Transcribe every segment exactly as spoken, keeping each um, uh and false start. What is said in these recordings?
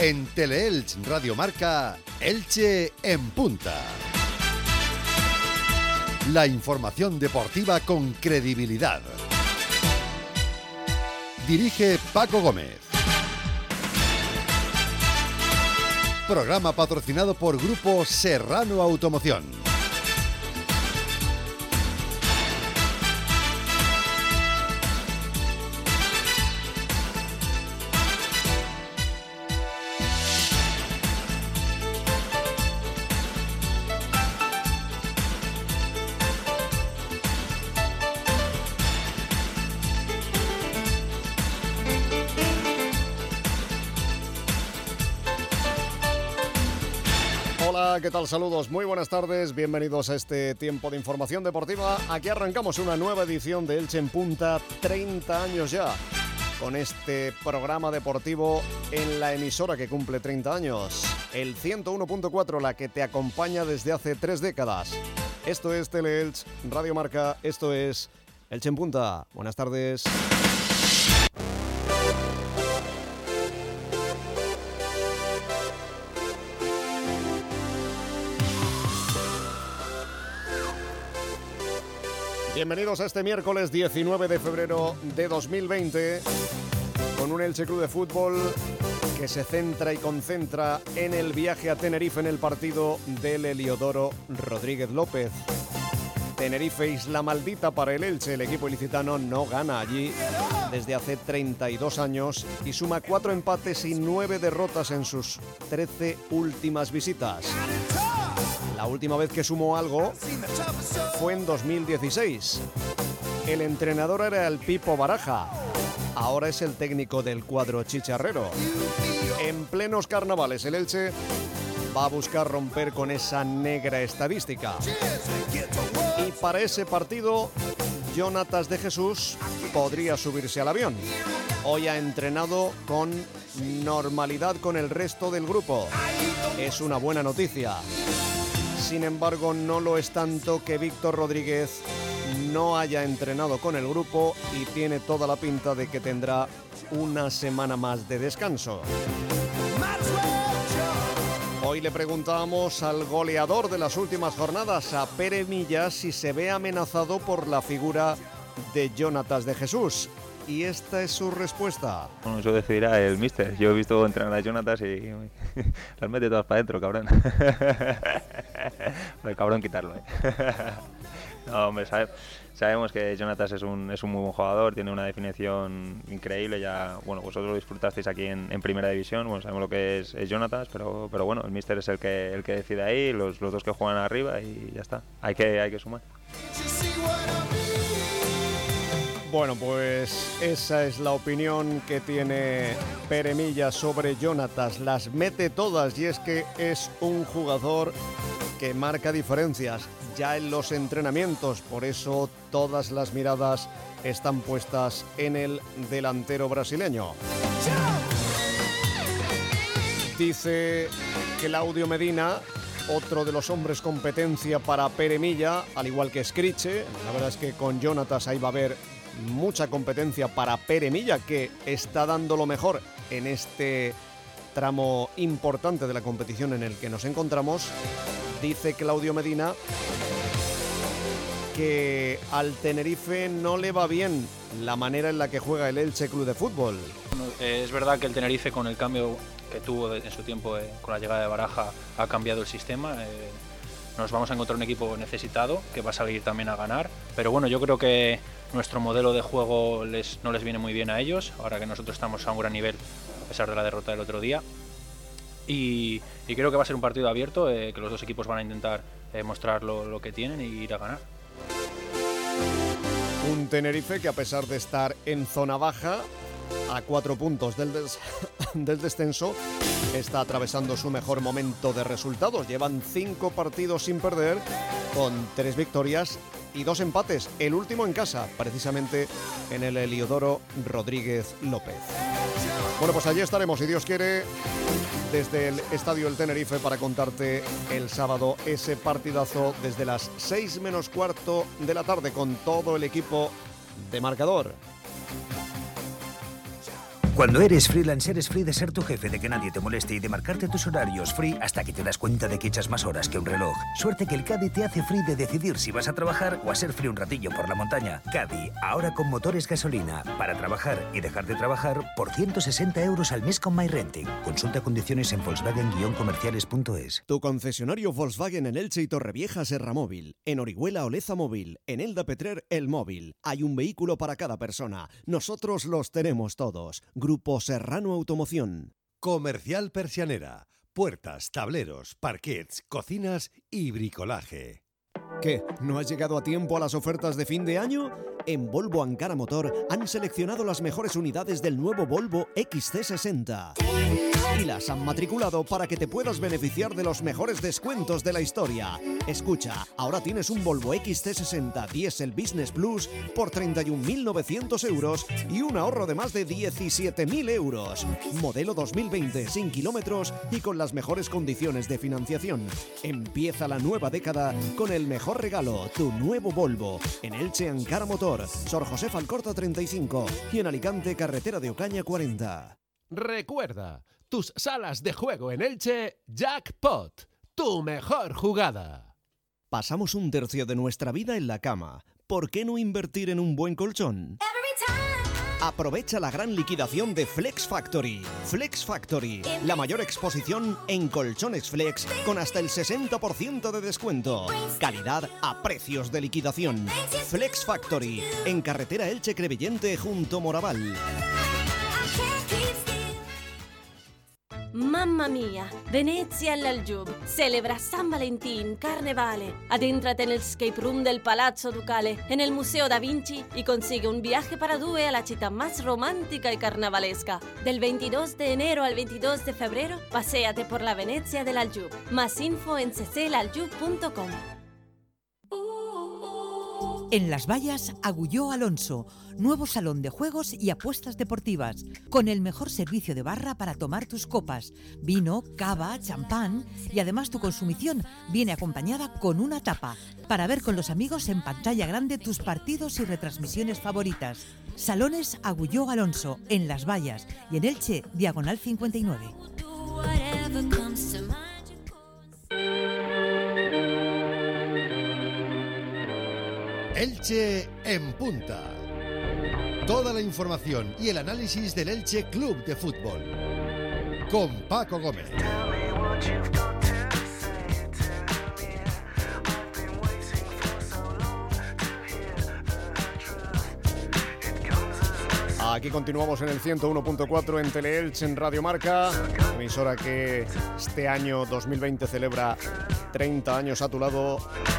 En Teleelch Radio Marca, Elche en punta. La información deportiva con credibilidad. Dirige Paco Gómez. Programa patrocinado por Grupo Serrano Automoción. ¿Qué tal? Saludos, muy buenas tardes, bienvenidos a este tiempo de información deportiva. Aquí arrancamos una nueva edición de Elche en Punta, treinta años ya, con este programa deportivo en la emisora que cumple treinta años, el ciento uno punto cuatro, la que te acompaña desde hace tres décadas. Esto es Teleelch Radio Marca, esto es Elche en Punta. Buenas tardes. Bienvenidos a este miércoles diecinueve de febrero de dos mil veinte, con un Elche Club de Fútbol que se centra y concentra en el viaje a Tenerife en el partido del Heliodoro Rodríguez López. Tenerife, isla maldita para el Elche. El equipo ilicitano no gana allí desde hace treinta y dos años y suma cuatro empates y nueve derrotas en sus trece últimas visitas. La última vez que sumó algo fue en dos mil dieciséis. El entrenador era el Pipo Baraja. Ahora es el técnico del cuadro chicharrero. En plenos carnavales, el Elche va a buscar romper con esa negra estadística. Y para ese partido, Jonatas de Jesús podría subirse al avión. Hoy ha entrenado con normalidad con el resto del grupo. Es una buena noticia. Sin embargo, no lo es tanto que Víctor Rodríguez no haya entrenado con el grupo y tiene toda la pinta de que tendrá una semana más de descanso. Hoy le preguntábamos al goleador de las últimas jornadas, a Pere Milla, si se ve amenazado por la figura de Jonatas de Jesús. Y esta es su respuesta. Bueno, eso decidirá el míster. Yo he visto entrenar a Jonatas y las mete todas para adentro, cabrón. El cabrón quitarlo, ¿eh? No, hombre, sabe, sabemos que Jonatas es un, es un muy buen jugador, tiene una definición increíble. Ya, bueno, vosotros lo disfrutasteis aquí en, en Primera División. Bueno, sabemos lo que es, es Jonatas, pero, pero bueno, el míster es el que, el que decide ahí, los, los dos que juegan arriba y ya está. Hay que, hay que sumar. Bueno, pues esa es la opinión que tiene Pere Milla sobre Jonatas. Las mete todas y es que es un jugador que marca diferencias ya en los entrenamientos. Por eso todas las miradas están puestas en el delantero brasileño. Dice Claudio Medina, otro de los hombres competencia para Pere Milla, al igual que Scriche. La verdad es que con Jonatas ahí va a haber mucha competencia para Pere Milla, que está dando lo mejor en este tramo importante de la competición en el que nos encontramos. Dice Claudio Medina que al Tenerife no le va bien la manera en la que juega el Elche Club de Fútbol. Bueno, eh, es verdad que el Tenerife, con el cambio que tuvo en su tiempo eh, con la llegada de Baraja, ha cambiado el sistema. Eh, nos vamos a encontrar un equipo necesitado que va a salir también a ganar, pero bueno, yo creo que nuestro modelo de juego les, no les viene muy bien a ellos, ahora que nosotros estamos a un gran nivel a pesar de la derrota del otro día. Y, y creo que va a ser un partido abierto, eh, que los dos equipos van a intentar eh, mostrar lo, lo que tienen y ir a ganar. Un Tenerife que, a pesar de estar en zona baja, a cuatro puntos del, des del descenso, está atravesando su mejor momento de resultados. Llevan cinco partidos sin perder, con tres victorias y dos empates, el último en casa, precisamente en el Heliodoro Rodríguez López. Bueno, pues allí estaremos, si Dios quiere, desde el Estadio El Tenerife para contarte el sábado ese partidazo desde las seis menos cuarto de la tarde con todo el equipo de Marcador. Cuando eres freelance, eres free de ser tu jefe, de que nadie te moleste y de marcarte tus horarios free hasta que te das cuenta de que echas más horas que un reloj. Suerte que el Caddy te hace free de decidir si vas a trabajar o a ser free un ratillo por la montaña. Caddy, ahora con motores gasolina, para trabajar y dejar de trabajar por ciento sesenta euros al mes con MyRenting. Consulta condiciones en volkswagen guion comerciales punto es. Tu concesionario Volkswagen en Elche y Torrevieja Serra Móvil, en Orihuela Oleza Móvil, en Elda Petrer El Móvil. Hay un vehículo para cada persona. Nosotros los tenemos todos. Grupo Serrano Automoción. Comercial Persianera. Puertas, tableros, parquets, cocinas y bricolaje. ¿Qué? ¿No has llegado a tiempo a las ofertas de fin de año? En Volvo Ankara Motor han seleccionado las mejores unidades del nuevo Volvo X C sesenta y las han matriculado para que te puedas beneficiar de los mejores descuentos de la historia. Escucha, ahora tienes un Volvo X C sesenta Diesel Business Plus por treinta y un mil novecientos euros y un ahorro de más de diecisiete mil euros. Modelo dos mil veinte sin kilómetros y con las mejores condiciones de financiación. Empieza la nueva década con el mejor regalo, tu nuevo Volvo. En Elche Ankara Motor, Sor José Falcorta treinta y cinco y en Alicante Carretera de Ocaña cuarenta. Recuerda, tus salas de juego en Elche, Jackpot, tu mejor jugada. Pasamos un tercio de nuestra vida en la cama. ¿Por qué no invertir en un buen colchón? Aprovecha la gran liquidación de Flex Factory. Flex Factory, la mayor exposición en colchones Flex con hasta el sesenta por ciento de descuento. Calidad a precios de liquidación. Flex Factory, en carretera Elche-Crevillente junto Moraval. Mamma mia, Venezia all'Aljub, celebra San Valentín, Carnevale. Adéntrate nel escape room del Palazzo Ducale, en el Museo da Vinci y consigue un viaje para due a la città más romántica y carnavalesca. Del veintidós de enero al veintidós de febrero, paséate por la Venezia del Aljub. Más info en c c l aljub punto com. En Las Vallas, Agulló Alonso, nuevo salón de juegos y apuestas deportivas, con el mejor servicio de barra para tomar tus copas, vino, cava, champán, y además tu consumición viene acompañada con una tapa, para ver con los amigos en pantalla grande tus partidos y retransmisiones favoritas. Salones Agulló Alonso, en Las Vallas, y en Elche, Diagonal cincuenta y nueve. Elche en punta. Toda la información y el análisis del Elche Club de Fútbol. Con Paco Gómez. Aquí continuamos en el ciento uno punto cuatro en Teleelche, en Radio Marca, emisora que este año dos mil veinte celebra treinta años a tu lado.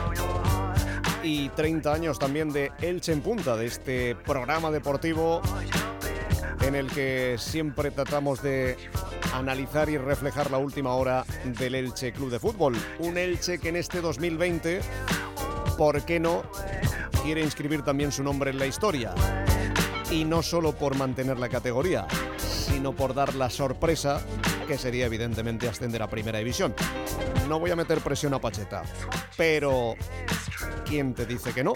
Y treinta años también de Elche en Punta, de este programa deportivo en el que siempre tratamos de analizar y reflejar la última hora del Elche Club de Fútbol. Un Elche que en este dos mil veinte, ¿por qué no?, quiere inscribir también su nombre en la historia. Y no solo por mantener la categoría, sino por dar la sorpresa, que sería evidentemente ascender a Primera División. No voy a meter presión a Pacheta, pero ¿quién te dice que no?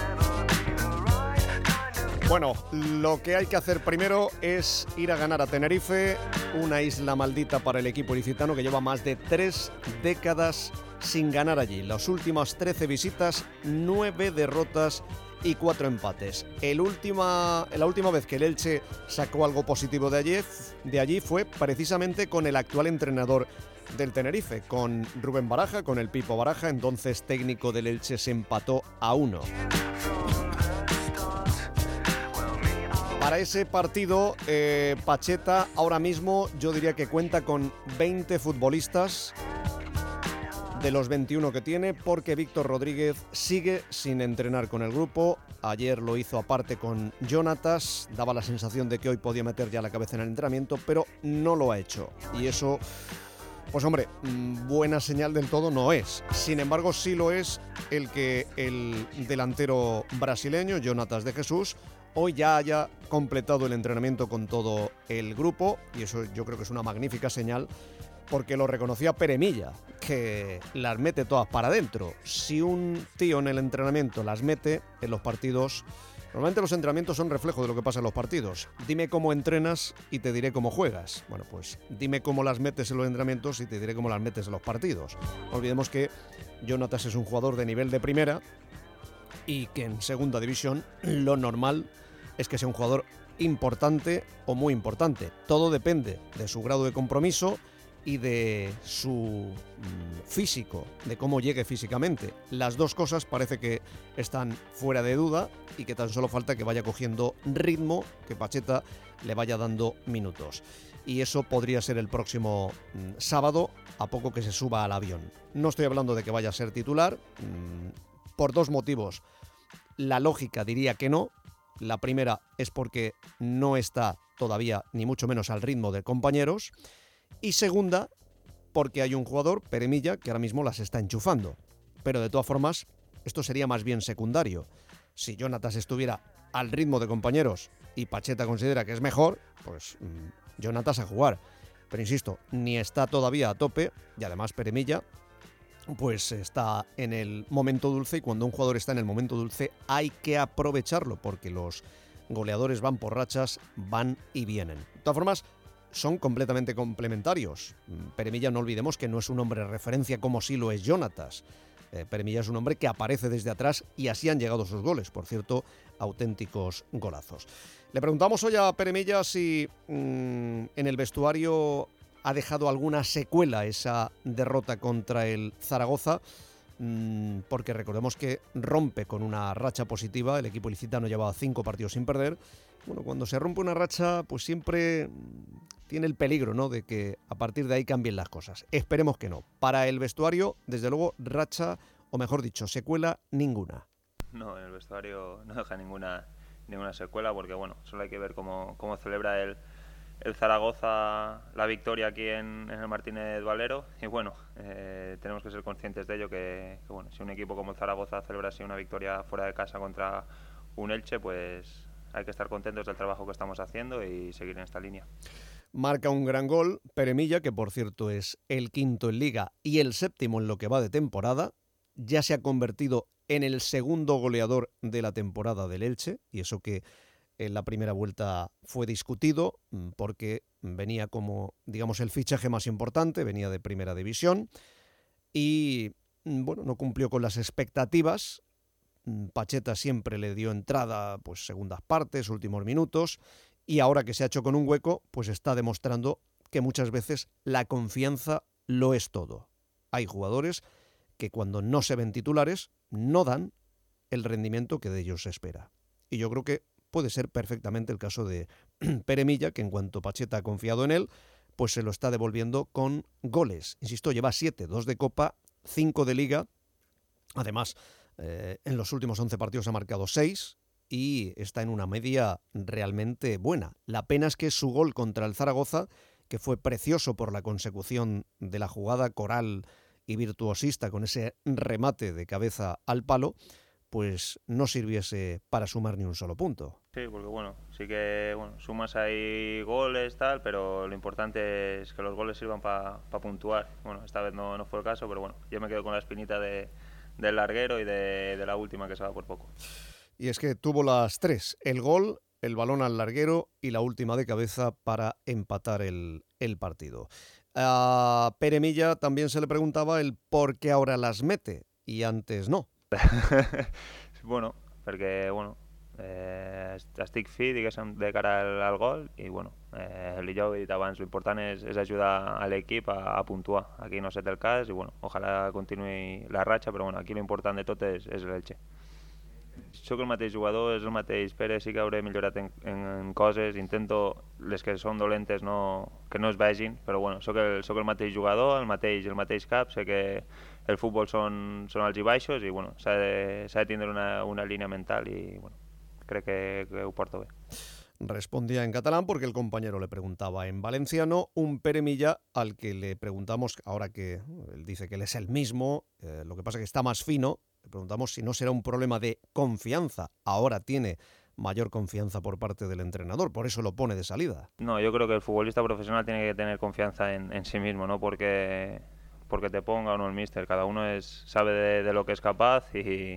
Bueno, lo que hay que hacer primero es ir a ganar a Tenerife, una isla maldita para el equipo ilicitano que lleva más de tres décadas sin ganar allí. Las últimas trece visitas, nueve derrotas y cuatro empates. El última, la última vez que el Elche sacó algo positivo de allí, de allí fue precisamente con el actual entrenador del Tenerife, con Rubén Baraja, con el Pipo Baraja, entonces técnico del Elche. Se empató a uno. Para ese partido, eh, Pacheta ahora mismo yo diría que cuenta con veinte futbolistas de los veintiuno que tiene, porque Víctor Rodríguez sigue sin entrenar con el grupo. Ayer lo hizo aparte con Jonatas, daba la sensación de que hoy podía meter ya la cabeza en el entrenamiento, pero no lo ha hecho. Y eso, pues hombre, buena señal del todo no es. Sin embargo, sí lo es el que el delantero brasileño, Jonatas de Jesús, hoy ya haya completado el entrenamiento con todo el grupo, y eso yo creo que es una magnífica señal, porque lo reconocía Pere Milla, que las mete todas para adentro. Si un tío en el entrenamiento las mete, en los partidos Normalmente los entrenamientos son reflejo de lo que pasa en los partidos. Dime cómo entrenas y te diré cómo juegas. Bueno, pues dime cómo las metes en los entrenamientos y te diré cómo las metes en los partidos. No olvidemos que Jonatas es un jugador de nivel de primera y que en segunda división lo normal es que sea un jugador importante o muy importante. Todo depende de su grado de compromiso y de su mm, físico, de cómo llegue físicamente. Las dos cosas parece que están fuera de duda y que tan solo falta que vaya cogiendo ritmo, que Pacheta le vaya dando minutos. Y eso podría ser el próximo mm, sábado, a poco que se suba al avión. No estoy hablando de que vaya a ser titular, mmm, por dos motivos. La lógica diría que no. La primera es porque no está todavía, ni mucho menos al ritmo de compañeros. Y segunda, porque hay un jugador, Pere Milla, que ahora mismo las está enchufando. Pero de todas formas, esto sería más bien secundario. Si Jonatas estuviera al ritmo de compañeros y Pacheta considera que es mejor, pues mmm, Jonatas a jugar. Pero insisto, ni está todavía a tope y además Pere Milla pues está en el momento dulce y cuando un jugador está en el momento dulce hay que aprovecharlo porque los goleadores van por rachas, van y vienen. De todas formas, son completamente complementarios. Pere Milla, no olvidemos que no es un hombre de referencia como sí lo es Jonatas. Eh, Pere Milla es un hombre que aparece desde atrás y así han llegado sus goles. Por cierto, auténticos golazos. Le preguntamos hoy a Pere Milla si mmm, en el vestuario ha dejado alguna secuela esa derrota contra el Zaragoza, mmm, porque recordemos que rompe con una racha positiva. El equipo ilicitano llevaba cinco partidos sin perder. Bueno, cuando se rompe una racha, pues siempre tiene el peligro, ¿no?, de que a partir de ahí cambien las cosas. Esperemos que no. Para el vestuario, desde luego, racha, o mejor dicho, secuela ninguna. No, en el vestuario no deja ninguna, ninguna secuela, porque bueno, solo hay que ver cómo, cómo celebra el, el Zaragoza la victoria aquí en, en el Martínez Valero. Y bueno, eh, tenemos que ser conscientes de ello, que, que bueno, si un equipo como el Zaragoza celebra así una victoria fuera de casa contra un Elche, pues hay que estar contentos del trabajo que estamos haciendo y seguir en esta línea. Marca un gran gol Pere Milla, que por cierto es el quinto en Liga y el séptimo en lo que va de temporada. Ya se ha convertido en el segundo goleador de la temporada del Elche, y eso que en la primera vuelta fue discutido porque venía como, digamos, el fichaje más importante, venía de primera división y, bueno, no cumplió con las expectativas. Pacheta siempre le dio entrada, pues segundas partes, últimos minutos, y ahora que se ha hecho con un hueco, pues está demostrando que muchas veces la confianza lo es todo. Hay jugadores que cuando no se ven titulares no dan el rendimiento que de ellos se espera. Y yo creo que puede ser perfectamente el caso de Pere Milla, que en cuanto Pacheta ha confiado en él, pues se lo está devolviendo con goles. Insisto, lleva siete, dos de Copa, cinco de Liga. Además, eh, en los últimos once partidos ha marcado seis y está en una media realmente buena. La pena es que su gol contra el Zaragoza, que fue precioso por la consecución de la jugada coral y virtuosista con ese remate de cabeza al palo, pues no sirviese para sumar ni un solo punto. Sí, porque bueno, sí que bueno, sumas ahí goles, tal, pero lo importante es que los goles sirvan para pa puntuar. Bueno, esta vez no, no fue el caso, pero bueno, yo me quedo con la espinita de, del larguero y de, de la última, que se va por poco. Y es que tuvo las tres, el gol, el balón al larguero y la última de cabeza para empatar el, el partido. A Pere Milla también se le preguntaba el por qué ahora las mete y antes no. Bueno, perquè bueno, eh, estic fit, diguéssim, de cara al, al gol i bueno, eh, ja ho he dit abans, l'important és, és ajudar a l'equip a, a puntuar. Aquí no ha estat el cas i bueno, ojalà continuï la ratxa, però bueno, aquí l'important de tot és, és l'Elche. Soc el mateix jugador, és el mateix Pere, sí que hauré millorat en, en coses, intento les que són dolentes no, que no es vegin, però bueno, soc el, soc el mateix jugador, el mateix, el mateix cap, sé que el fútbol són, són alts i baixos i bueno, s'ha de, s'ha de tindre una, una línia mental i bueno, crec que, que ho porto bé. Respondía en catalán porque el compañero le preguntaba en valenciano, un Pere Milla al que le preguntamos, ahora que él dice que él es el mismo, eh, lo que pasa que está más fino, le preguntamos si no será un problema de confianza. Ahora tiene mayor confianza por parte del entrenador, por eso lo pone de salida. No, yo creo que el futbolista profesional tiene que tener confianza en, en sí mismo, no porque, porque te ponga o no el míster. Cada uno es, sabe de, de lo que es capaz y,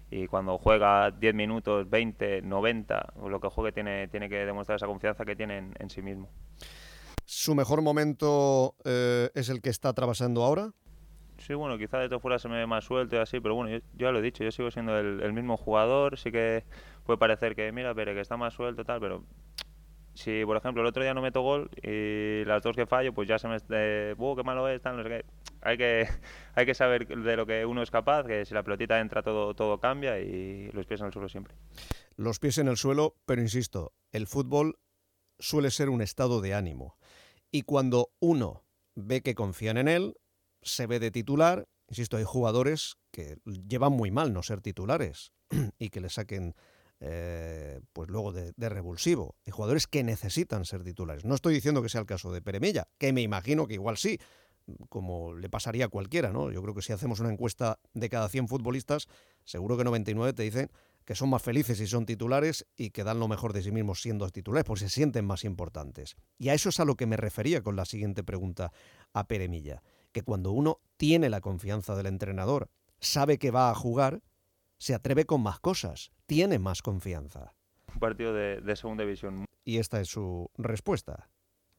y cuando juega diez minutos, veinte, noventa, o lo que juegue, tiene, tiene que demostrar esa confianza que tiene en, en sí mismo. ¿Su mejor momento eh, es el que está atravesando ahora? Sí, bueno, quizá desde fuera se me ve más suelto y así, pero bueno, yo, yo ya lo he dicho, yo sigo siendo el, el mismo jugador. Sí que puede parecer que, mira, Pere, que está más suelto tal, pero si, por ejemplo, el otro día no meto gol y las dos que fallo, pues ya se me... Eh, ¡buh, qué malo es! Tal, no sé qué. Hay que, hay que saber de lo que uno es capaz, que si la pelotita entra todo, todo cambia, y los pies en el suelo siempre. Los pies en el suelo, pero insisto, el fútbol suele ser un estado de ánimo. Y cuando uno ve que confían en él, se ve de titular. Insisto, hay jugadores que llevan muy mal no ser titulares y que le saquen eh, pues luego de, de revulsivo. Hay jugadores que necesitan ser titulares. No estoy diciendo que sea el caso de Pere Milla, que me imagino que igual sí, como le pasaría a cualquiera, ¿no? Yo creo que si hacemos una encuesta de cada cien futbolistas, seguro que noventa y nueve te dicen que son más felices si son titulares y que dan lo mejor de sí mismos siendo titulares, porque se sienten más importantes. Y a eso es a lo que me refería con la siguiente pregunta a Pere Milla, que cuando uno tiene la confianza del entrenador, sabe que va a jugar, se atreve con más cosas, tiene más confianza. Un partido de, de segunda división. Y esta es su respuesta.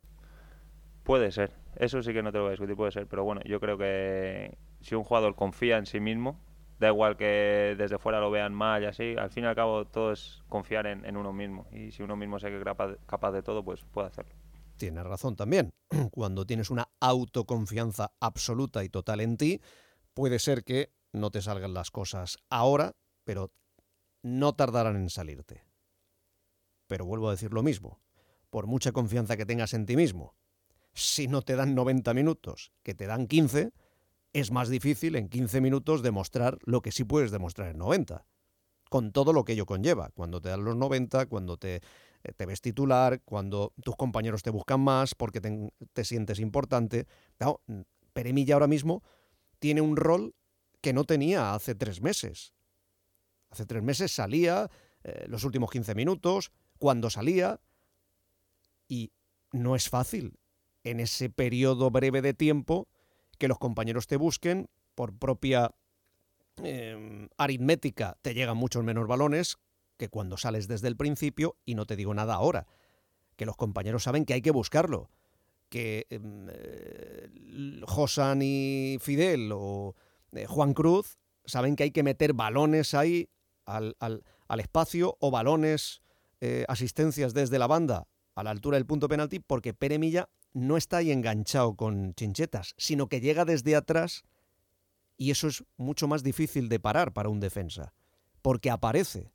Puede ser, eso sí que no te lo voy a discutir, puede ser, pero bueno, yo creo que si un jugador confía en sí mismo, da igual que desde fuera lo vean mal y así, al fin y al cabo todo es confiar en, en uno mismo, y si uno mismo se cree capaz, capaz de todo, pues puede hacerlo. Tienes razón también. Cuando tienes una autoconfianza absoluta y total en ti, puede ser que no te salgan las cosas ahora, pero no tardarán en salirte. Pero vuelvo a decir lo mismo. Por mucha confianza que tengas en ti mismo, si no te dan noventa minutos, que te dan quince, es más difícil en quince minutos demostrar lo que sí puedes demostrar en noventa. Con todo lo que ello conlleva. Cuando te dan los noventa, cuando te... te ves titular, cuando tus compañeros te buscan más porque te, te sientes importante. No, Pere Milla ahora mismo tiene un rol que no tenía hace tres meses. Hace tres meses salía eh, los últimos quince minutos, cuando salía, y no es fácil en ese periodo breve de tiempo que los compañeros te busquen. Por propia eh, aritmética te llegan muchos menos balones que cuando sales desde el principio, y no te digo nada ahora, que los compañeros saben que hay que buscarlo, que eh, Josan y Fidel o eh, Juan Cruz saben que hay que meter balones ahí al, al, al espacio, o balones, eh, asistencias desde la banda a la altura del punto penalti, porque Pere Milla no está ahí enganchado con chinchetas, sino que llega desde atrás, y eso es mucho más difícil de parar para un defensa, porque aparece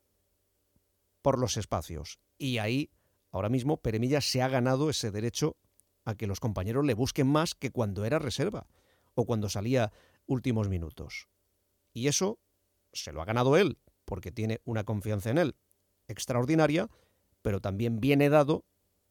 por los espacios. Y ahí, ahora mismo, Pere Milla se ha ganado ese derecho a que los compañeros le busquen más que cuando era reserva o cuando salía últimos minutos. Y eso se lo ha ganado él, porque tiene una confianza en él extraordinaria, pero también viene dado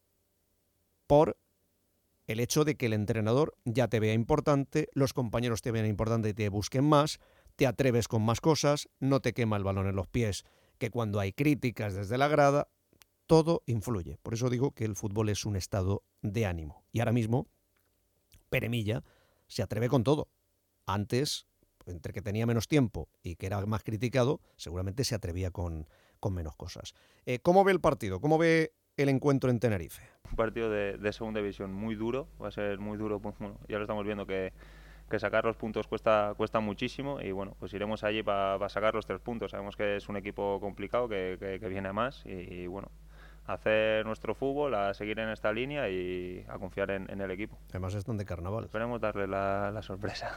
por el hecho de que el entrenador ya te vea importante, los compañeros te vean importante y te busquen más, te atreves con más cosas, no te quema el balón en los pies, que cuando hay críticas desde la grada, todo influye. Por eso digo que el fútbol es un estado de ánimo. Y ahora mismo, Pere Milla se atreve con todo. Antes, entre que tenía menos tiempo y que era más criticado, seguramente se atrevía con, con menos cosas. Eh, ¿Cómo ve el partido? ¿Cómo ve el encuentro en Tenerife? Un partido de, de segunda división muy duro, va a ser muy duro, pues, bueno, ya lo estamos viendo que... que sacar los puntos cuesta cuesta muchísimo, y bueno, pues iremos allí para pa sacar los tres puntos. Sabemos que es un equipo complicado, que, que, que viene a más, y, y bueno, a hacer nuestro fútbol, a seguir en esta línea y a confiar en, en el equipo. Además están de carnaval. Esperemos darle la, la sorpresa.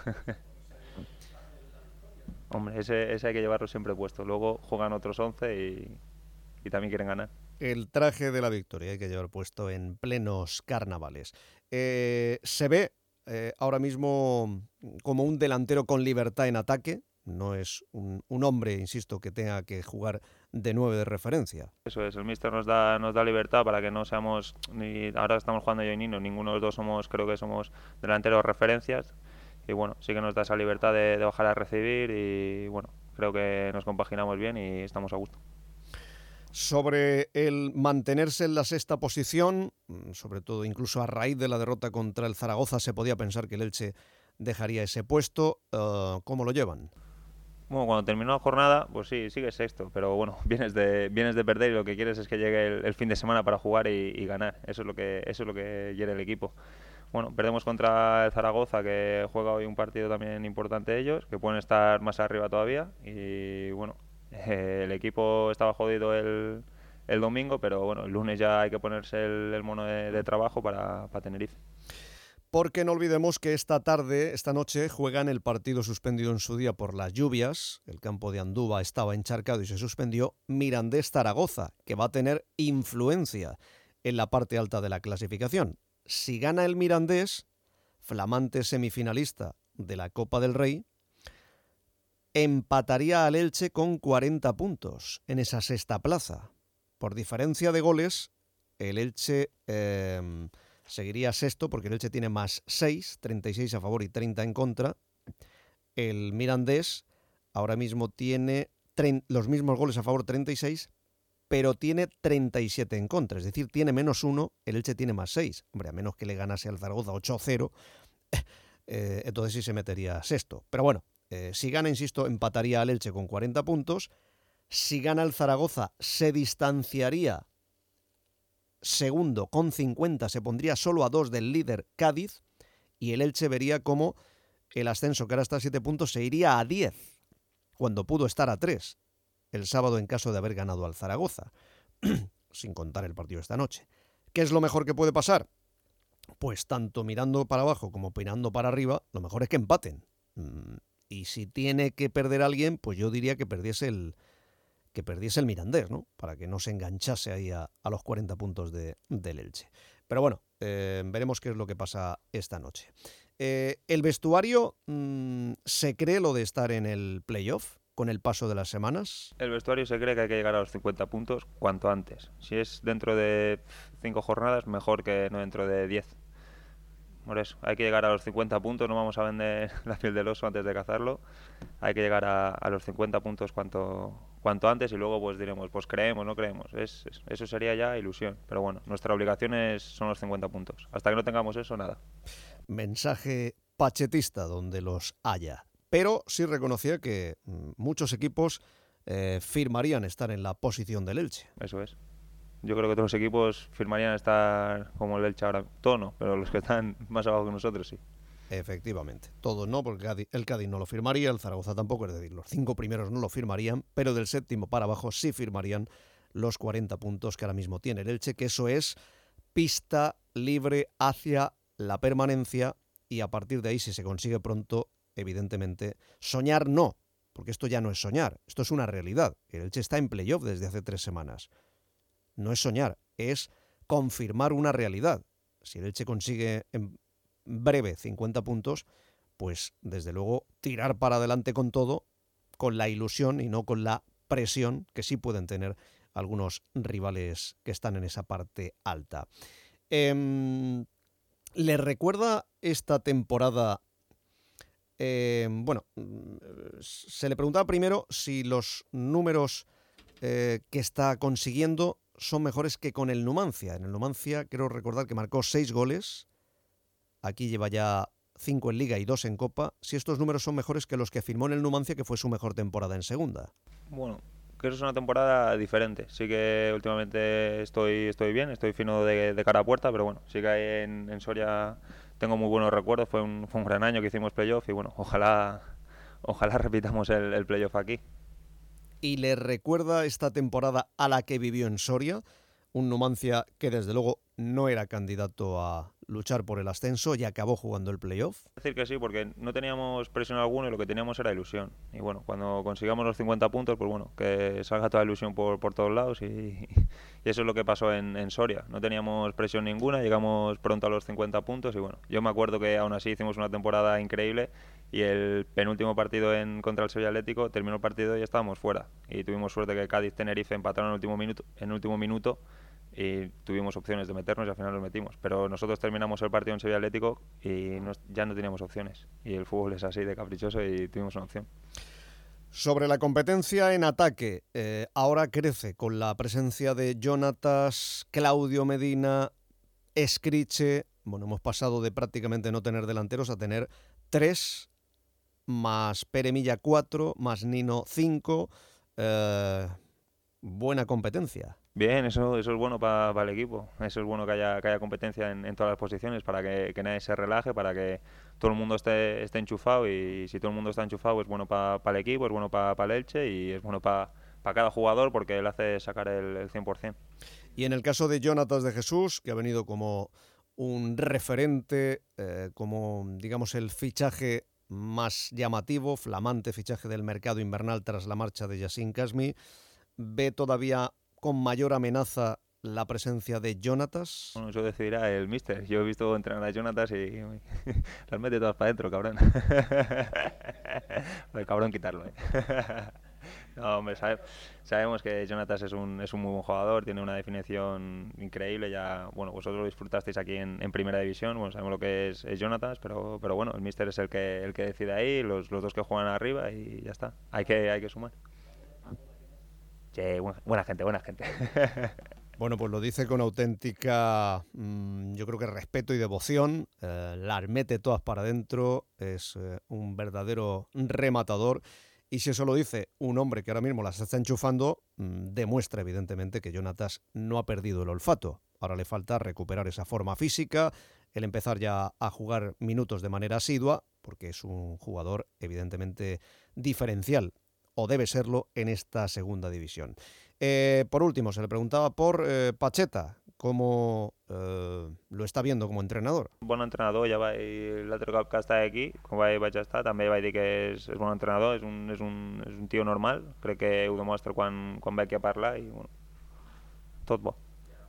Hombre, ese, ese hay que llevarlo siempre puesto. Luego juegan otros once y, y también quieren ganar. El traje de la victoria hay que llevar puesto en plenos carnavales. Eh, se ve Eh, ahora mismo como un delantero con libertad en ataque, no es un, un hombre, insisto, que tenga que jugar de nueve de referencia. Eso es, el míster nos da nos da libertad para que no seamos, ni ahora estamos jugando yo y Nino, ninguno de los dos somos, creo que somos delanteros referencias, y bueno, sí que nos da esa libertad de, de bajar a recibir, y bueno, creo que nos compaginamos bien y estamos a gusto. Sobre el mantenerse en la sexta posición, sobre todo incluso a raíz de la derrota contra el Zaragoza, se podía pensar que el Elche dejaría ese puesto. Uh, ¿Cómo lo llevan? Bueno, cuando terminó la jornada, pues sí, sigues sexto, pero bueno, vienes de vienes de perder y lo que quieres es que llegue el, el fin de semana para jugar y, y ganar. Eso es lo que eso es lo que quiere el equipo. Bueno, perdemos contra el Zaragoza, que juega hoy un partido también importante ellos, que pueden estar más arriba todavía. Y bueno, eh, el equipo estaba jodido el, el domingo, pero bueno, el lunes ya hay que ponerse el, el mono de, de trabajo para, para Tenerife. Porque no olvidemos que esta tarde, esta noche, juegan el partido suspendido en su día por las lluvias. El campo de Andúba estaba encharcado y se suspendió. Mirandés-Zaragoza, que va a tener influencia en la parte alta de la clasificación. Si gana el Mirandés, flamante semifinalista de la Copa del Rey, empataría al Elche con cuarenta puntos en esa sexta plaza. Por diferencia de goles, el Elche... Eh, seguiría sexto porque el Elche tiene más seis, treinta y seis a favor y treinta en contra. El Mirandés ahora mismo tiene los mismos goles a favor, treinta y seis, pero tiene treinta y siete en contra. Es decir, tiene menos uno, el Elche tiene más seis. Hombre, a menos que le ganase al Zaragoza ocho cero, eh, entonces sí se metería sexto. Pero bueno, eh, si gana, insisto, empataría al Elche con cuarenta puntos. Si gana el Zaragoza, se distanciaría segundo con cincuenta, se pondría solo a dos del líder Cádiz, y el Elche vería como el ascenso, que ahora está a siete puntos, se iría a diez, cuando pudo estar a tres el sábado en caso de haber ganado al Zaragoza, sin contar el partido esta noche. ¿Qué es lo mejor que puede pasar? Pues tanto mirando para abajo como mirando para arriba, lo mejor es que empaten. Y si tiene que perder alguien, pues yo diría que perdiese el que perdiese el Mirandés, ¿no? Para que no se enganchase ahí a, a los cuarenta puntos de, del Elche. Pero bueno, eh, veremos qué es lo que pasa esta noche. Eh, ¿El vestuario mmm, se cree lo de estar en el playoff con el paso de las semanas? El vestuario se cree que hay que llegar a los cincuenta puntos cuanto antes. Si es dentro de cinco jornadas, mejor que no dentro de diez. Por eso, hay que llegar a los cincuenta puntos, no vamos a vender la piel del oso antes de cazarlo. Hay que llegar a, a los cincuenta puntos cuanto, cuanto antes y luego pues diremos, pues creemos, no creemos. Es, es, eso sería ya ilusión. Pero bueno, nuestra obligación es, son los cincuenta puntos. Hasta que no tengamos eso, nada. Mensaje pachetista donde los haya. Pero sí reconocía que muchos equipos eh, firmarían estar en la posición del Elche. Eso es. Yo creo que todos los equipos firmarían estar como el Elche ahora. Todos no, pero los que están más abajo que nosotros sí. Efectivamente. Todos no, porque el Cádiz no lo firmaría, el Zaragoza tampoco, es decir, los cinco primeros no lo firmarían, pero del séptimo para abajo sí firmarían los cuarenta puntos que ahora mismo tiene el Elche, que eso es pista libre hacia la permanencia, y a partir de ahí, si se consigue pronto, evidentemente, soñar no, porque esto ya no es soñar, esto es una realidad. El Elche está en playoff desde hace tres semanas. No es soñar, es confirmar una realidad. Si el Elche consigue en breve cincuenta puntos, pues desde luego tirar para adelante con todo, con la ilusión y no con la presión que sí pueden tener algunos rivales que están en esa parte alta. Eh, ¿Les recuerda esta temporada? Eh, bueno, se le preguntaba primero si los números eh, que está consiguiendo son mejores que con el Numancia. En el Numancia creo recordar que marcó seis goles. Aquí lleva ya cinco en Liga y dos en Copa. Si estos números son mejores que los que firmó en el Numancia, que fue su mejor temporada en segunda. Bueno, creo que es una temporada diferente. Sí que últimamente estoy estoy bien, estoy fino de, de cara a puerta, pero bueno, sí que hay en, en Soria tengo muy buenos recuerdos. Fue un, fue un gran año que hicimos playoff y bueno, ojalá, ojalá repitamos el, el playoff aquí. ¿Y le recuerda esta temporada a la que vivió en Soria? Un Numancia que desde luego no era candidato a luchar por el ascenso y acabó jugando el playoff. Decir que sí, porque no teníamos presión alguna y lo que teníamos era ilusión. Y bueno, cuando consigamos los cincuenta puntos, pues bueno, que salga toda la ilusión por, por todos lados y, y eso es lo que pasó en, en Soria. No teníamos presión ninguna, llegamos pronto a los cincuenta puntos y bueno, yo me acuerdo que aún así hicimos una temporada increíble y el penúltimo partido en contra el Sevilla Atlético terminó el partido y ya estábamos fuera. Y tuvimos suerte que Cádiz Tenerife empataron en el último minuto, en el último minuto y tuvimos opciones de meternos y al final los metimos. Pero nosotros terminamos el partido en Sevilla Atlético y no, ya no teníamos opciones. Y el fútbol es así de caprichoso y tuvimos una opción. Sobre la competencia en ataque, eh, ahora crece con la presencia de Jonatas, Claudio Medina, Escriche. Bueno, hemos pasado de prácticamente no tener delanteros a tener tres más Pere Milla cuatro, más Nino cinco. Eh, buena competencia. Bien, eso, eso es bueno para pa el equipo. Eso es bueno que haya, que haya competencia en, en todas las posiciones para que, que nadie se relaje, para que todo el mundo esté, esté enchufado, y si todo el mundo está enchufado es bueno para pa el equipo, es bueno para pa el Elche y es bueno para pa cada jugador porque le hace sacar el, el cien por ciento. Y en el caso de Jonatas de Jesús, que ha venido como un referente, eh, como digamos el fichaje más llamativo, flamante fichaje del mercado invernal tras la marcha de Yacine Kasmi, ve todavía con mayor amenaza la presencia de Jonatas. Bueno, eso decidirá el míster. Yo he visto entrenar a Jonatas y las mete todas para adentro, cabrón. El cabrón quitarlo, ¿eh? No, hombre, sabe, sabemos que Jonatas es un, es un muy buen jugador, tiene una definición increíble. Ya, bueno, vosotros lo disfrutasteis aquí en, en Primera División, bueno, sabemos lo que es, es Jonatas, pero, pero bueno, el míster es el que, el que decide ahí, los, los dos que juegan arriba y ya está. Hay que, hay que sumar. Sí, buena, buena gente, buena gente. Bueno, pues lo dice con auténtica, mmm, yo creo que respeto y devoción. Eh, las mete todas para adentro, es eh, un verdadero rematador. Y si eso lo dice un hombre que ahora mismo las está enchufando, mmm, demuestra evidentemente que Jonatas no ha perdido el olfato. Ahora le falta recuperar esa forma física, el empezar ya a jugar minutos de manera asidua, porque es un jugador evidentemente diferencial, o debe serlo en esta segunda división. Eh, por último, se le preguntaba por eh, Pacheta, cómo eh, lo está viendo como entrenador. Bon entrenador, ja vaig l'altre cop que estava aquí, com vaig, vaig estar, també vaig dir que és, és bon entrenador, és un, és, un, és un tio normal, crec que ho demostra quan, quan ve aquí a parlar i bueno, tot bo.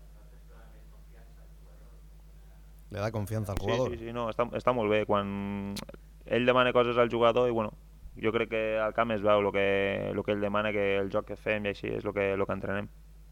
Le da confianza al jugador. Sí, sí, sí, no, està, està molt bé, quan ell demana coses al jugador i bueno, jo crec que al camp es veu el que, el que ell demana, que el joc que fem i així és el que, el que entrenem.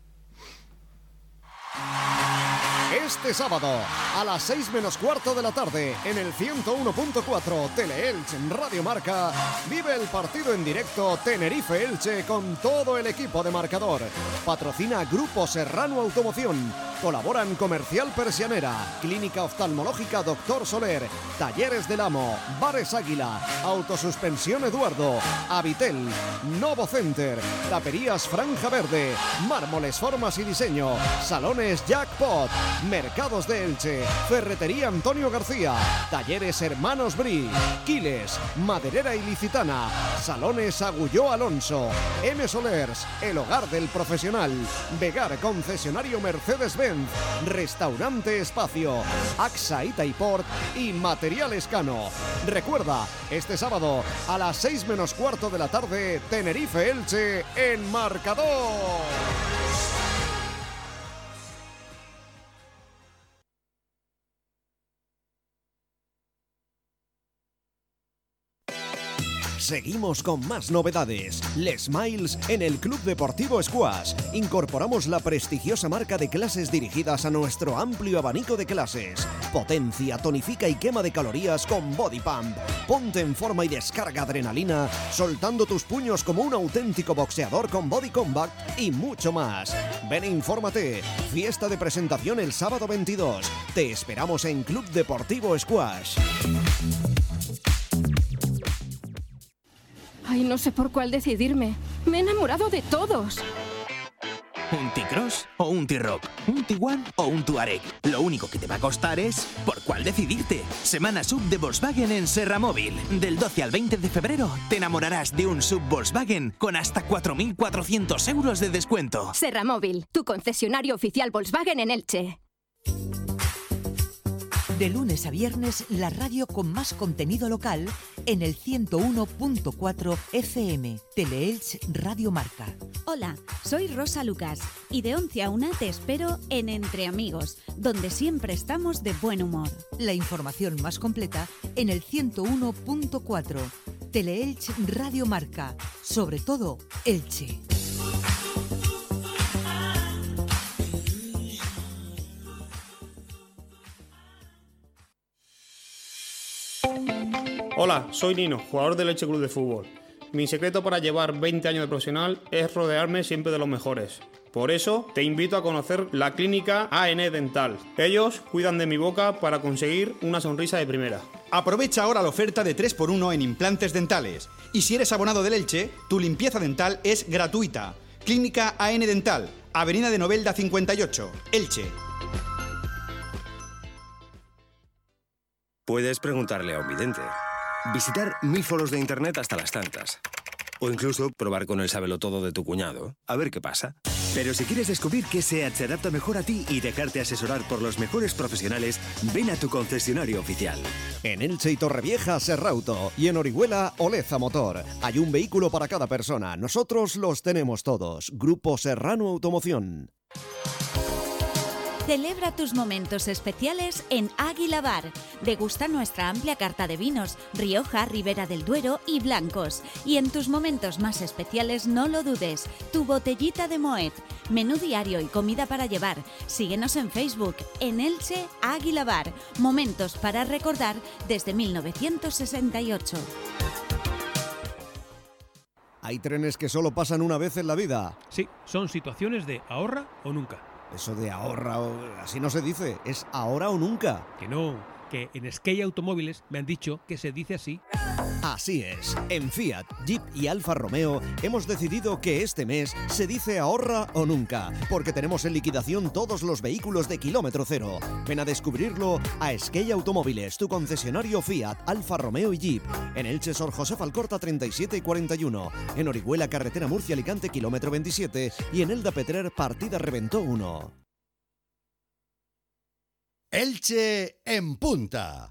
Este sábado, a las seis menos cuarto de la tarde, en el ciento uno punto cuatro Tele-Elche en Radio Marca, vive el partido en directo Tenerife-Elche con todo el equipo de marcador. Patrocina Grupo Serrano Automoción. Colaboran Comercial Persianera, Clínica Oftalmológica Doctor Soler, Talleres del Amo, Bares Águila, Autosuspensión Eduardo, Avitel, Novo Center, Taperías Franja Verde, Mármoles Formas y Diseño, Salones Jackpot, Mercados de Elche, Ferretería Antonio García, Talleres Hermanos Bri, Quiles, Maderera Ilicitana, Salones Agulló Alonso, M Solers, El Hogar del Profesional, Vegar Concesionario Mercedes-Benz, Restaurante Espacio, AXA Itaiport y Material Escano. Recuerda, este sábado a las seis menos cuarto de la tarde, Tenerife-Elche en marcador. Seguimos con más novedades. Les Miles en el Club Deportivo Squash. Incorporamos la prestigiosa marca de clases dirigidas a nuestro amplio abanico de clases. Potencia, tonifica y quema de calorías con Body Pump. Ponte en forma y descarga adrenalina, soltando tus puños como un auténtico boxeador con Body Combat y mucho más. Ven e infórmate. Fiesta de presentación el sábado veintidós. Te esperamos en Club Deportivo Squash. Ay, no sé por cuál decidirme. Me he enamorado de todos. ¿Un T-Cross o un T-Roc? ¿Un Tiguan o un Touareg? Lo único que te va a costar es por cuál decidirte. Semana Sub de Volkswagen en Serra Móvil. Del doce al veinte de febrero te enamorarás de un Sub Volkswagen con hasta cuatro mil cuatrocientos euros de descuento. Serra Móvil, tu concesionario oficial Volkswagen en Elche. De lunes a viernes, la radio con más contenido local en el ciento uno punto cuatro F M, Tele-Elche Radio Marca. Hola, soy Rosa Lucas y de once a una te espero en Entre Amigos, donde siempre estamos de buen humor. La información más completa en el ciento uno punto cuatro, Tele-Elche Radio Marca, sobre todo Elche. Hola, soy Nino, jugador del Elche Club de Fútbol. Mi secreto para llevar veinte años de profesional es rodearme siempre de los mejores. Por eso, te invito a conocer la clínica A N Dental. Ellos cuidan de mi boca para conseguir una sonrisa de primera. Aprovecha ahora la oferta de tres por uno en implantes dentales. Y si eres abonado del Elche, tu limpieza dental es gratuita. Clínica A N Dental, Avenida de Novelda cincuenta y ocho, Elche. Puedes preguntarle a un vidente, visitar mil foros de internet hasta las tantas, o incluso probar con el sabelotodo de tu cuñado, a ver qué pasa. Pero si quieres descubrir qué SEAT se adapta mejor a ti y dejarte asesorar por los mejores profesionales, ven a tu concesionario oficial. En Elche y Torrevieja, Serrauto, y en Orihuela, Oleza Motor. Hay un vehículo para cada persona. Nosotros los tenemos todos. Grupo Serrano Automoción. Celebra tus momentos especiales en Águila Bar. Degusta nuestra amplia carta de vinos, Rioja, Ribera del Duero y blancos. Y en tus momentos más especiales no lo dudes, tu botellita de Moet, menú diario y comida para llevar. Síguenos en Facebook, en Elche Águila Bar. Momentos para recordar desde mil novecientos sesenta y ocho. Hay trenes que solo pasan una vez en la vida. Sí, son situaciones de ahorra o nunca. Eso de ahorra, así no se dice, es ahora o nunca. Que no, que en Skate Automóviles me han dicho que se dice así. Así es, en Fiat, Jeep y Alfa Romeo hemos decidido que este mes se dice ahorra o nunca, porque tenemos en liquidación todos los vehículos de kilómetro cero. Ven a descubrirlo a Skate Automóviles, tu concesionario Fiat, Alfa Romeo y Jeep. En Elche, Sor José Alcorta treinta y siete y cuarenta y uno. En Orihuela, carretera Murcia-Alicante, kilómetro veintisiete. Y en Elda Petrer, partida Reventó uno. Elche en punta.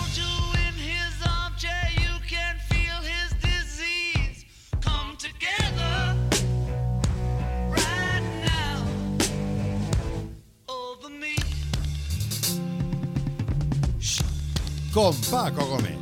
Con Paco Gómez.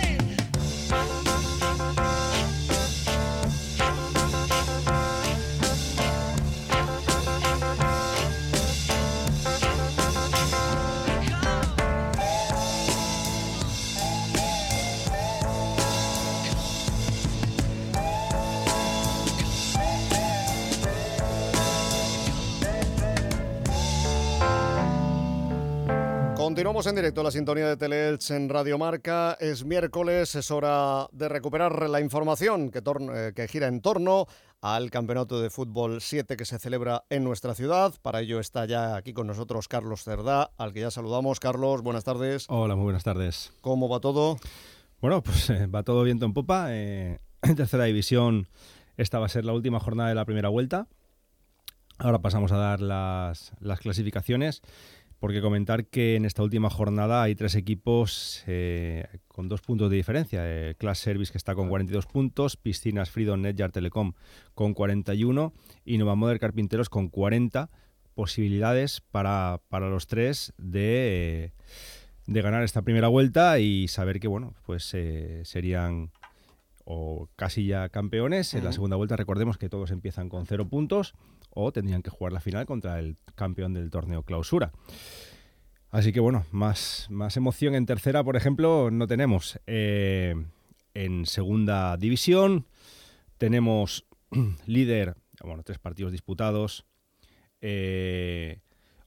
Continuamos en directo, la sintonía de Teleelch en Radio Marca. Es miércoles, es hora de recuperar la información que, torno, eh, que gira en torno al Campeonato de Fútbol siete que se celebra en nuestra ciudad. Para ello está ya aquí con nosotros Carlos Cerdá, al que ya saludamos. Carlos, buenas tardes. Hola, muy buenas tardes. ¿Cómo va todo? Bueno, pues eh, va todo viento en popa. Eh, en tercera división esta va a ser la última jornada de la primera vuelta. Ahora pasamos a dar las, las clasificaciones. Porque comentar que en esta última jornada hay tres equipos eh, con dos puntos de diferencia. Eh, Class Service, que está con cuarenta y dos puntos, Piscinas, Freedom, Netjar, Telecom con cuarenta y uno y Nova Modern Carpinteros con cuarenta posibilidades para, para los tres de, eh, de ganar esta primera vuelta y saber que bueno, pues eh, serían o casi ya campeones. En la segunda vuelta recordemos que todos empiezan con cero puntos o tendrían que jugar la final contra el campeón del torneo clausura. Así que bueno, más, más emoción en tercera, por ejemplo, no tenemos. Eh, en segunda división tenemos líder, bueno, tres partidos disputados. Eh,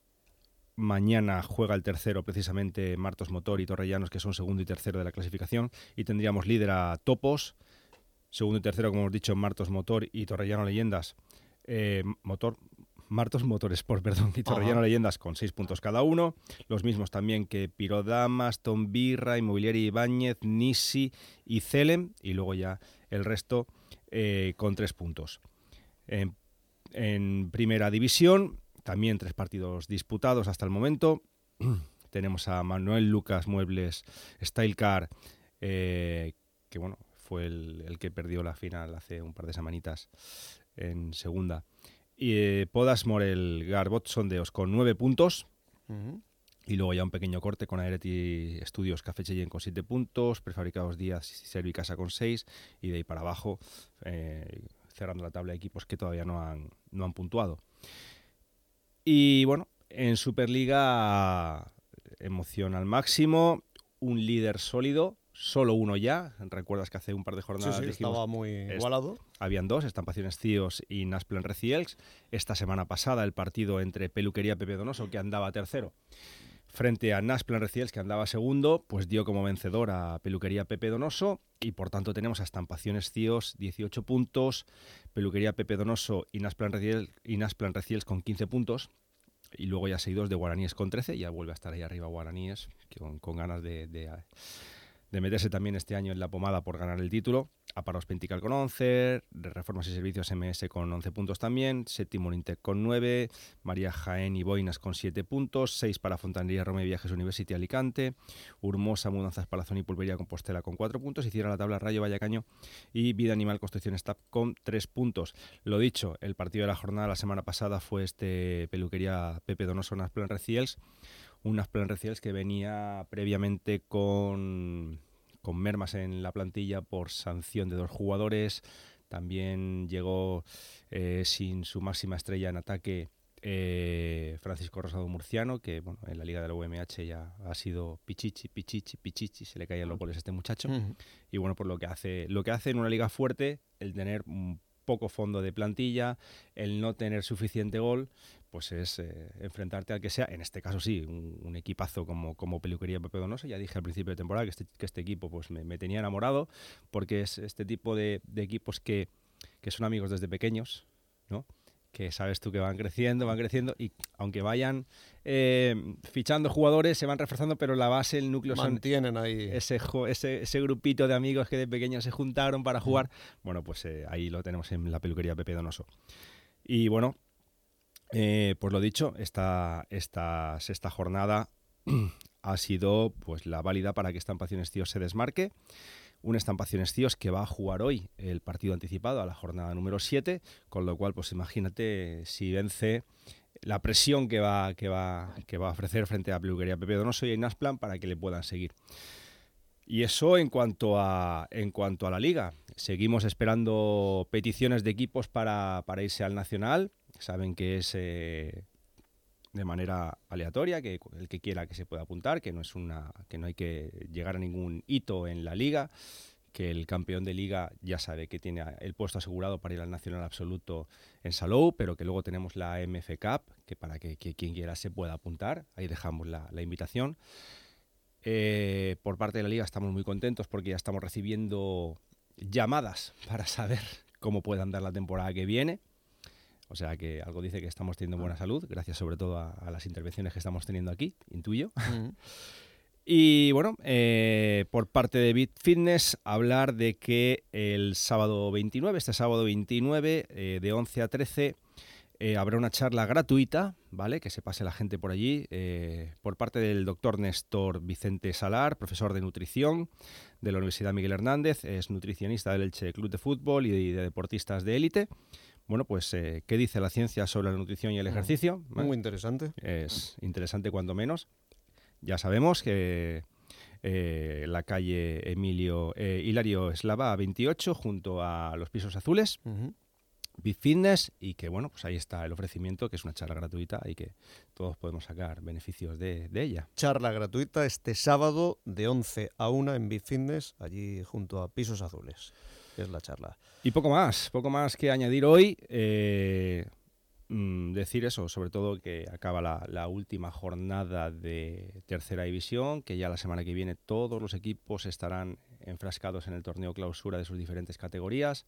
mañana juega el tercero precisamente Martos Motor y Torrellanos, que son segundo y tercero de la clasificación, y tendríamos líder a Topos, segundo y tercero, como hemos dicho, Martos Motor y Torrellano Leyendas. Eh, motor, Martos Motor Sport, perdón, y Torrellano Ajá. Leyendas con seis puntos cada uno. Los mismos también que Pirodamas, Tombirra, Inmobiliaria Ibáñez, Nisi y Celem. Y luego ya el resto eh, con tres puntos. En, en primera división, también tres partidos disputados hasta el momento. Tenemos a Manuel Lucas Muebles Stylecar, eh, que bueno, fue el, el que perdió la final hace un par de semanitas en segunda. Y eh, Podas Morel Garbot Sondeos con nueve puntos. Uh-huh. Y luego ya un pequeño corte con Aereti Estudios Café Cheyenne con siete puntos, Prefabricados Díaz y Servicasa con seis. Y de ahí para abajo, eh, cerrando la tabla de equipos que todavía no han, no han puntuado. Y bueno, en Superliga, emoción al máximo, un líder sólido. Solo uno ya. ¿Recuerdas que hace un par de jornadas sí, sí, dijimos, estaba muy igualado? Habían dos, Estampaciones Cíos y Nasplen Recielx. Esta semana pasada el partido entre Peluquería Pepe Donoso, que andaba tercero, frente a Nasplan Reciels, que andaba segundo, pues dio como vencedor a Peluquería Pepe Donoso, y por tanto tenemos a Estampaciones Cíos dieciocho puntos, Peluquería Pepe Donoso y Nasplan Reciels, y Nasplan Reciels con quince puntos, y luego ya seguidos de Guaraníes con trece, ya vuelve a estar ahí arriba Guaraníes, con, con ganas de, de, de meterse también este año en la pomada por ganar el título. Aparos Pentical con once, Reformas y Servicios M S con once puntos también, séptimo Intec con nueve, María Jaén y Boinas con siete puntos, seis para Fontanería Roma y Viajes University Alicante, Urmosa, Mudanzas Palazón y Pulpería Compostela con cuatro puntos, y cierra la tabla Rayo Vallacaño y Vida Animal Construcción Staff con tres puntos. Lo dicho, el partido de la jornada la semana pasada fue este Peluquería Pepe Donoso Nasplan Reciels, un Nasplan Reciels que venía previamente con... con mermas en la plantilla por sanción de dos jugadores. También llegó eh, sin su máxima estrella en ataque eh, Francisco Rosado Murciano, que bueno, en la Liga de la U M H ya ha sido pichichi, pichichi, pichichi, se le caían los goles a este muchacho. Uh-huh. Y bueno, por lo que hace, lo que hace en una liga fuerte, el tener un poco fondo de plantilla, el no tener suficiente gol, pues es eh, enfrentarte al que sea, en este caso sí, un, un equipazo como, como Peluquería Pepe Donoso. Ya dije al principio de temporada que este, que este equipo pues me, me tenía enamorado, porque es este tipo de, de equipos que, que son amigos desde pequeños, ¿no? Que sabes tú que van creciendo, van creciendo, y aunque vayan eh, fichando jugadores, se van reforzando, pero la base, el núcleo mantienen son ahí ese, ese, ese grupito de amigos que de pequeños se juntaron para jugar. Mm. Bueno, pues eh, ahí lo tenemos en la Peluquería Pepe Donoso. Y bueno, eh, pues lo dicho, esta, esta sexta jornada ha sido pues la válida para que Estampaciones Cíos se desmarque. Un Estampaciones Cíos que va a jugar hoy el partido anticipado a la jornada número siete, con lo cual, pues imagínate si vence la presión que va, que va, que va a ofrecer frente a Peluquería Pepe Donoso y a Nasplan para que le puedan seguir. Y eso en cuanto a, en cuanto a la Liga. Seguimos esperando peticiones de equipos para, para irse al Nacional. Saben que es eh, de manera aleatoria, que el que quiera que se pueda apuntar, que no es una, que no hay que llegar a ningún hito en la Liga, que el campeón de Liga ya sabe que tiene el puesto asegurado para ir al Nacional Absoluto en Salou, pero que luego tenemos la M F Cup, que para que, que quien quiera se pueda apuntar. Ahí dejamos la, la invitación. Eh, por parte de la Liga estamos muy contentos porque ya estamos recibiendo llamadas para saber cómo puede andar la temporada que viene. O sea que algo dice que estamos teniendo buena salud, gracias sobre todo a, a las intervenciones que estamos teniendo aquí, intuyo. Uh-huh. Y bueno, eh, por parte de Bit Fitness, hablar de que el sábado veintinueve, este sábado veintinueve, eh, de once a trece, eh, habrá una charla gratuita, ¿vale? Que se pase la gente por allí, eh, por parte del doctor Néstor Vicente Salar, profesor de nutrición de la Universidad Miguel Hernández, es nutricionista del Elche Club de Fútbol y de deportistas de élite. Bueno, pues, eh, ¿qué dice la ciencia sobre la nutrición y el ejercicio? Muy ¿Eh? interesante. Es interesante cuando menos. Ya sabemos que eh, la calle Emilio eh, Hilario Eslava veintiocho, junto a los Pisos Azules, uh-huh. Bit Fitness, y que, bueno, pues ahí está el ofrecimiento, que es una charla gratuita y que todos podemos sacar beneficios de, de ella. Charla gratuita este sábado de once a una en Bit Fitness, allí junto a Pisos Azules. Es la charla. Y poco más, poco más que añadir hoy. Eh, mmm, decir eso, sobre todo que acaba la, la última jornada de tercera división, que ya la semana que viene todos los equipos estarán enfrascados en el torneo clausura de sus diferentes categorías,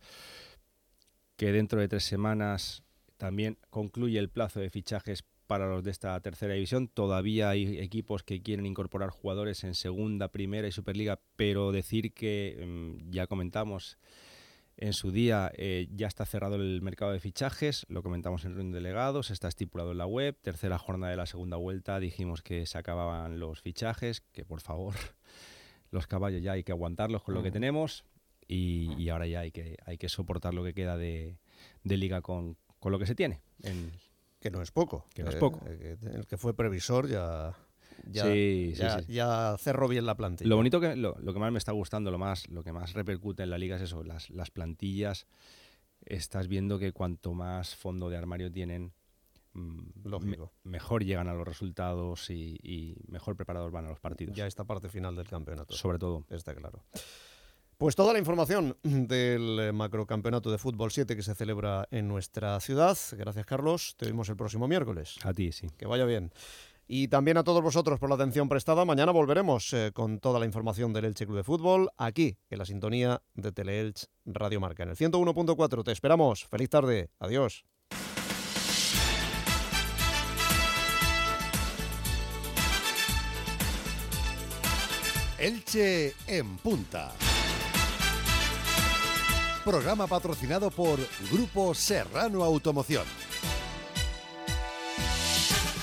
que dentro de tres semanas también concluye el plazo de fichajes para los de esta tercera división. Todavía hay equipos que quieren incorporar jugadores en segunda, primera y Superliga, pero decir que, mmm, ya comentamos en su día, eh, ya está cerrado el mercado de fichajes, lo comentamos en reunión de delegados, está estipulado en la web, tercera jornada de la segunda vuelta, dijimos que se acababan los fichajes, que por favor, los caballos ya hay que aguantarlos con lo que tenemos, y, y ahora ya hay que, hay que soportar lo que queda de, de liga con, con lo que se tiene. En, que no es poco. Que no es poco. Eh, el que fue previsor ya... Ya, sí, ya, sí, sí. ya cerró bien la plantilla. Lo bonito que lo, lo que más me está gustando, lo más lo que más repercute en la liga es eso, las, las plantillas. Estás viendo que cuanto más fondo de armario tienen, Lógico. Me, mejor llegan a los resultados y, y mejor preparados van a los partidos. Ya esta parte final del campeonato. Sobre todo. Está claro. Pues toda la información del macrocampeonato de fútbol siete que se celebra en nuestra ciudad. Gracias, Carlos. Te vemos el próximo miércoles. A ti, sí. Que vaya bien. Y también a todos vosotros por la atención prestada. Mañana volveremos eh, con toda la información del Elche Club de Fútbol, aquí, en la sintonía de Teleelch Radio Marca. En el ciento uno punto cuatro te esperamos. Feliz tarde. Adiós. Elche en Punta. Programa patrocinado por Grupo Serrano Automoción.